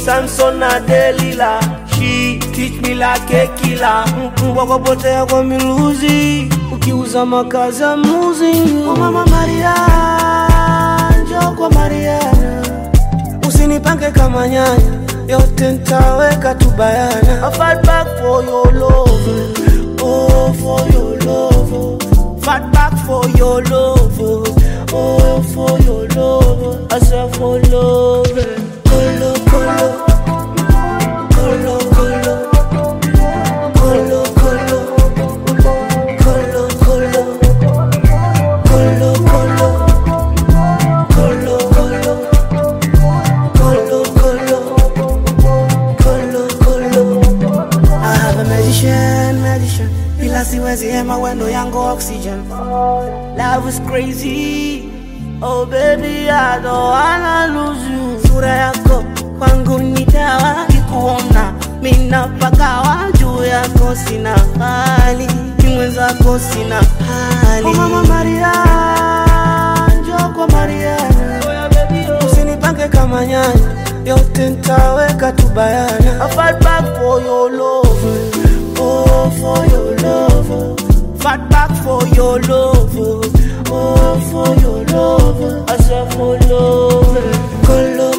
Samson na Delilah. She teach me like a killer. Wako pote yako miluzi, ukiuza makazi I'm losing you. Oh mama Maria, njoo kwa Mariana, usinipange kama nyanya, yote nitaweka tu bayana. I fight back for your love, oh for your love. Fight back for your love, oh for your love. I say for love, colo colo, colo colo, colo colo, colo colo, colo colo, colo colo, colo colo, colo colo. I have a medicine. Bila siwezi hema wendo yangu oxygen. Love is crazy, oh baby I don't wanna lose you. Sura yako kwangu ni dawa, kikuona mina pakawa. Juu yako sina hali, mwenzako sina hali. Oh mama Maria, njoo kwa Mariana, usinipange kama nyanya, yote nitaweka tu bayana. I fight back for your love, oh for your love. Fight back for your love, oh for your love. I say for love, colo